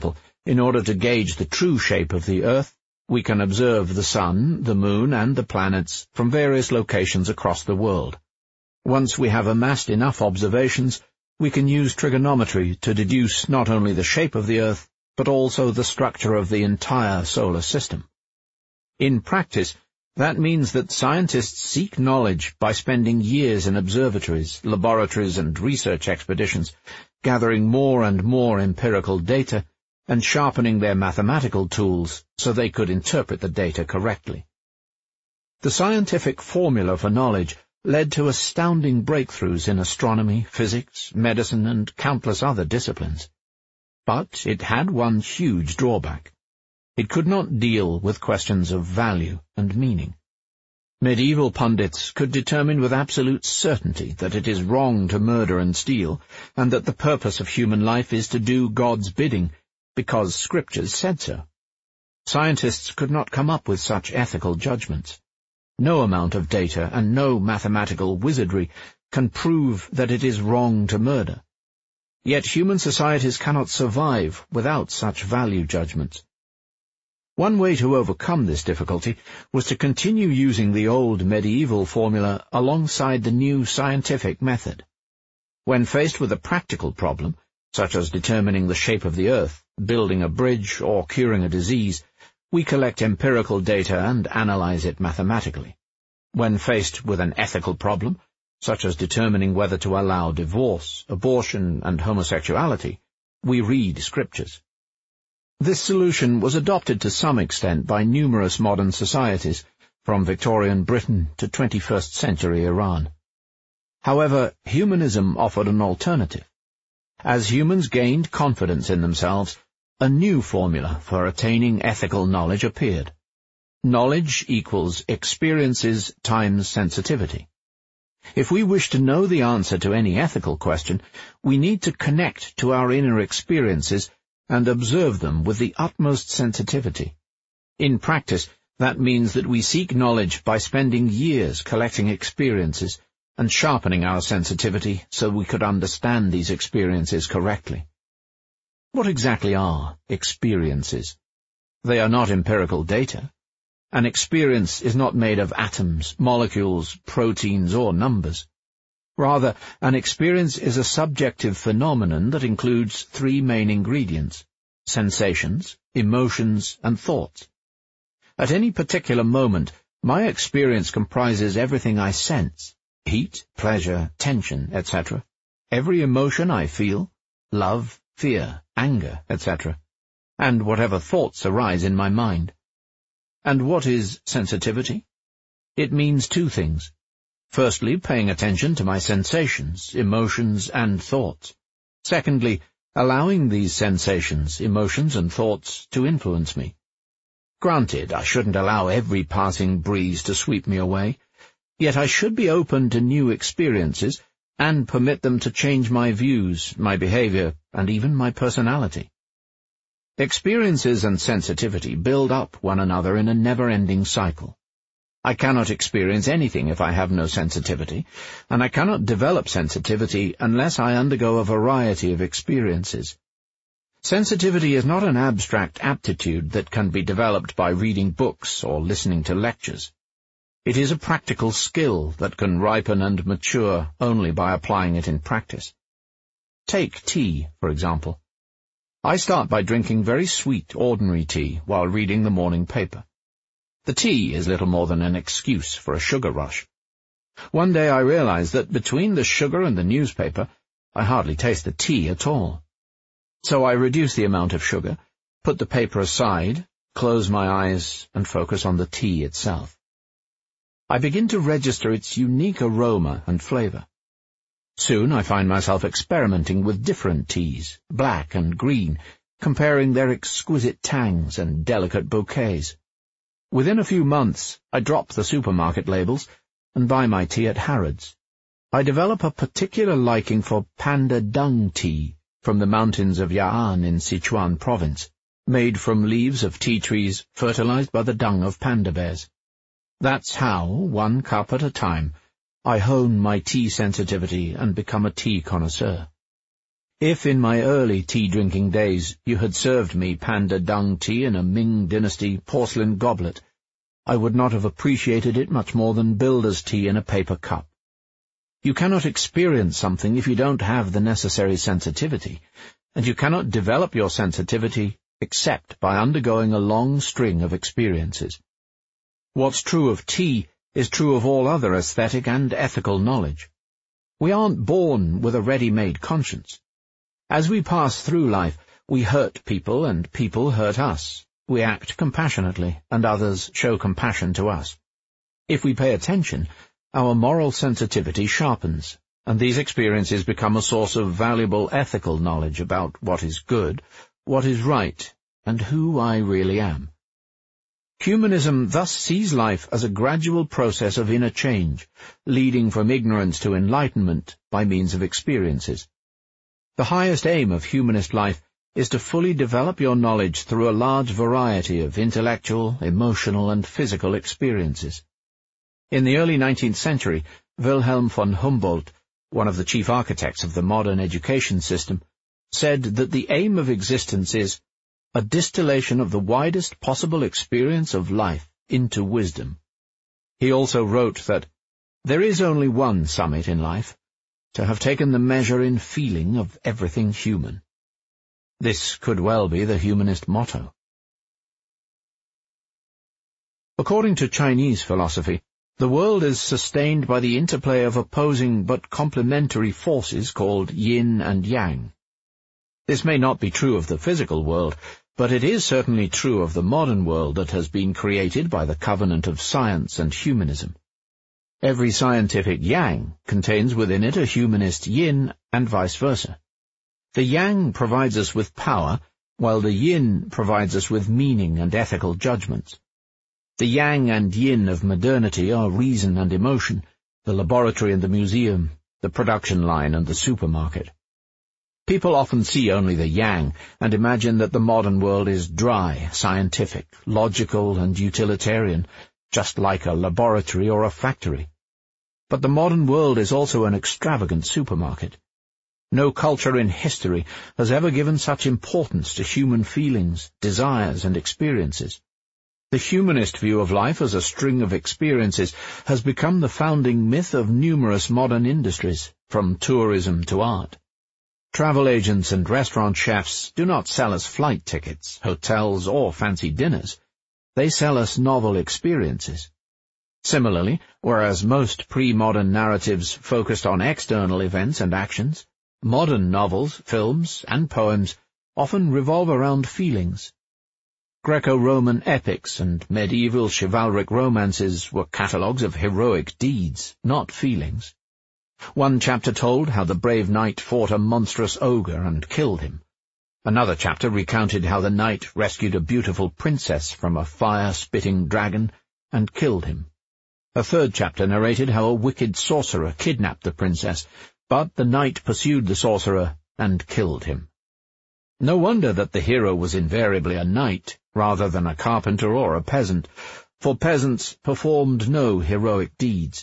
In order to gauge the true shape of the Earth, we can observe the Sun, the Moon, and the planets from various locations across the world. Once we have amassed enough observations, we can use trigonometry to deduce not only the shape of the Earth, but also the structure of the entire solar system. In practice, that means that scientists seek knowledge by spending years in observatories, laboratories, and research expeditions, gathering more and more empirical data, and sharpening their mathematical tools so they could interpret the data correctly. The scientific formula for knowledge led to astounding breakthroughs in astronomy, physics, medicine, and countless other disciplines. But it had one huge drawback. It could not deal with questions of value and meaning. Medieval pundits could determine with absolute certainty that it is wrong to murder and steal, and that the purpose of human life is to do God's bidding, because Scriptures said so. Scientists could not come up with such ethical judgments. No amount of data and no mathematical wizardry can prove that it is wrong to murder. Yet human societies cannot survive without such value judgments. One way to overcome this difficulty was to continue using the old medieval formula alongside the new scientific method. When faced with a practical problem, such as determining the shape of the Earth, building a bridge, or curing a disease, we collect empirical data and analyze it mathematically. When faced with an ethical problem, such as determining whether to allow divorce, abortion, and homosexuality, we read Scriptures. This solution was adopted to some extent by numerous modern societies, from Victorian Britain to 21st century Iran. However, humanism offered an alternative. As humans gained confidence in themselves, a new formula for attaining ethical knowledge appeared. Knowledge equals experiences times sensitivity. If we wish to know the answer to any ethical question, we need to connect to our inner experiences and observe them with the utmost sensitivity. In practice, that means that we seek knowledge by spending years collecting experiences and sharpening our sensitivity so we could understand these experiences correctly. What exactly are experiences? They are not empirical data. An experience is not made of atoms, molecules, proteins, or numbers. Rather, an experience is a subjective phenomenon that includes three main ingredients: sensations, emotions, and thoughts. At any particular moment, my experience comprises everything I sense: heat, pleasure, tension, etc., every emotion I feel, love, fear, anger, etc., and whatever thoughts arise in my mind. And what is sensitivity? It means two things. Firstly, paying attention to my sensations, emotions, and thoughts. Secondly, allowing these sensations, emotions, and thoughts to influence me. Granted, I shouldn't allow every passing breeze to sweep me away, yet I should be open to new experiences and permit them to change my views, my behavior, and even my personality. Experiences and sensitivity build up one another in a never-ending cycle. I cannot experience anything if I have no sensitivity, and I cannot develop sensitivity unless I undergo a variety of experiences. Sensitivity is not an abstract aptitude that can be developed by reading books or listening to lectures. It is a practical skill that can ripen and mature only by applying it in practice. Take tea, for example. I start by drinking very sweet, ordinary tea while reading the morning paper. The tea is little more than an excuse for a sugar rush. One day I realized that between the sugar and the newspaper, I hardly taste the tea at all. So I reduce the amount of sugar, put the paper aside, close my eyes, and focus on the tea itself. I begin to register its unique aroma and flavor. Soon I find myself experimenting with different teas, black and green, comparing their exquisite tangs and delicate bouquets. Within a few months, I drop the supermarket labels and buy my tea at Harrods. I develop a particular liking for panda dung tea from the mountains of Ya'an in Sichuan province, made from leaves of tea trees fertilized by the dung of panda bears. That's how, 1 cup at a time, I hone my tea sensitivity and become a tea connoisseur. If in my early tea-drinking days you had served me Panda dung tea in a Ming Dynasty porcelain goblet, I would not have appreciated it much more than builder's tea in a paper cup. You cannot experience something if you don't have the necessary sensitivity, and you cannot develop your sensitivity except by undergoing a long string of experiences. What's true of tea is true of all other aesthetic and ethical knowledge. We aren't born with a ready-made conscience. As we pass through life, we hurt people and people hurt us. We act compassionately, and others show compassion to us. If we pay attention, our moral sensitivity sharpens, and these experiences become a source of valuable ethical knowledge about what is good, what is right, and who I really am. Humanism thus sees life as a gradual process of inner change, leading from ignorance to enlightenment by means of experiences. The highest aim of humanist life is to fully develop your knowledge through a large variety of intellectual, emotional, and physical experiences. In the early 19th century, Wilhelm von Humboldt, one of the chief architects of the modern education system, said that the aim of existence is a distillation of the widest possible experience of life into wisdom. He also wrote that there is only one summit in life, to have taken the measure in feeling of everything human. This could well be the humanist motto. According to Chinese philosophy, the world is sustained by the interplay of opposing but complementary forces called yin and yang. This may not be true of the physical world, but it is certainly true of the modern world that has been created by the covenant of science and humanism. Every scientific yang contains within it a humanist yin, and vice versa. The yang provides us with power, while the yin provides us with meaning and ethical judgments. The yang and yin of modernity are reason and emotion, the laboratory and the museum, the production line and the supermarket. People often see only the yang and imagine that the modern world is dry, scientific, logical, and utilitarian, just like a laboratory or a factory. But the modern world is also an extravagant supermarket. No culture in history has ever given such importance to human feelings, desires, and experiences. The humanist view of life as a string of experiences has become the founding myth of numerous modern industries, from tourism to art. Travel agents and restaurant chefs do not sell us flight tickets, hotels, or fancy dinners. They sell us novel experiences. Similarly, whereas most pre-modern narratives focused on external events and actions, modern novels, films, and poems often revolve around feelings. Greco-Roman epics and medieval chivalric romances were catalogues of heroic deeds, not feelings. One chapter told how the brave knight fought a monstrous ogre and killed him. Another chapter recounted how the knight rescued a beautiful princess from a fire-spitting dragon and killed him. A third chapter narrated how a wicked sorcerer kidnapped the princess, but the knight pursued the sorcerer and killed him. No wonder that the hero was invariably a knight, rather than a carpenter or a peasant, for peasants performed no heroic deeds.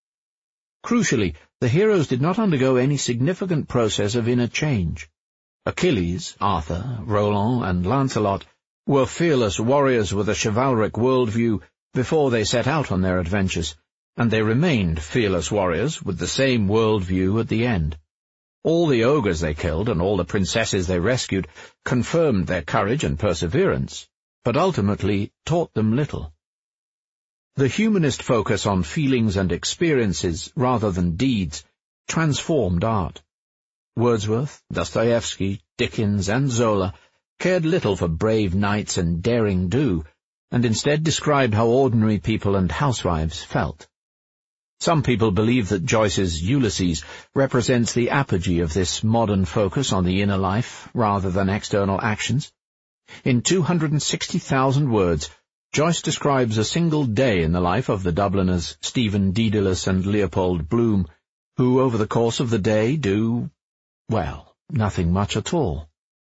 Crucially, the heroes did not undergo any significant process of inner change. Achilles, Arthur, Roland, and Lancelot were fearless warriors with a chivalric worldview before they set out on their adventures, and they remained fearless warriors with the same worldview at the end. All the ogres they killed and all the princesses they rescued confirmed their courage and perseverance, but ultimately taught them little. The humanist focus on feelings and experiences rather than deeds transformed art. Wordsworth, Dostoevsky, Dickens, and Zola cared little for brave knights and daring do, and instead described how ordinary people and housewives felt. Some people believe that Joyce's Ulysses represents the apogee of this modern focus on the inner life rather than external actions. In 260,000 words, Joyce describes a single day in the life of the Dubliners Stephen Dedalus and Leopold Bloom, who over the course of the day do, well, nothing much at all.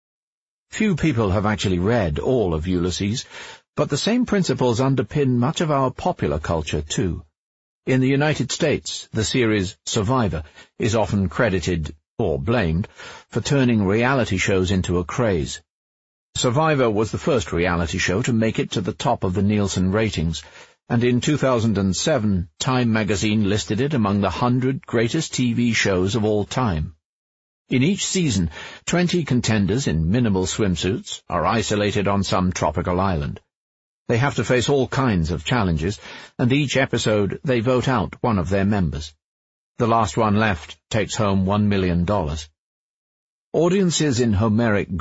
Few people have actually read all of Ulysses, but the same principles underpin much of our popular culture too. In the United States, the series Survivor is often credited or blamed, for turning reality shows into a craze. Survivor was the first reality show to make it to the top of the Nielsen ratings, and in 2007 Time magazine listed it among the 100 greatest TV shows of all time. In each season, 20 contenders in minimal swimsuits are isolated on some tropical island. They have to face all kinds of challenges, and each episode they vote out one of their members. The last one left takes home $1 million. Audiences in Homeric